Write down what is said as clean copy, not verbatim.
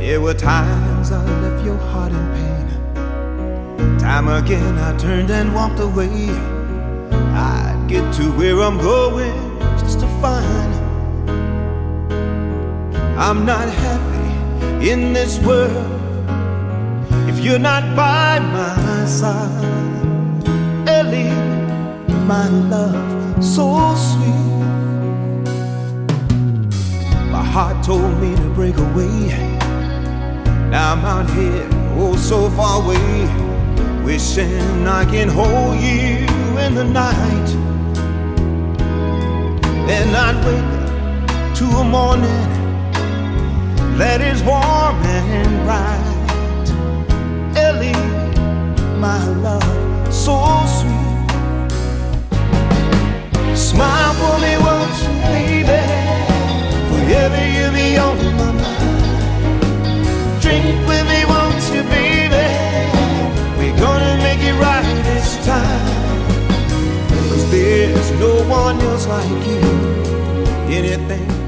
There were times I left your heart in pain. Time again I turned and walked away. I'd get to where I'm going just to find I'm not happy in this world if you're not by my side. Ellie, my love, so sweet. My heart told me to break away. Now I'm out here, oh so far away, wishing I can hold you in the night. Then I'd wake up to a morning that is warm and bright. Ellie, my love, so sweet. Smile for me, won't you, baby? Forever you'll be on my mind. Drink with me, won't you, baby? We're gonna make it right this time. 'Cause there's no one else like you. Anything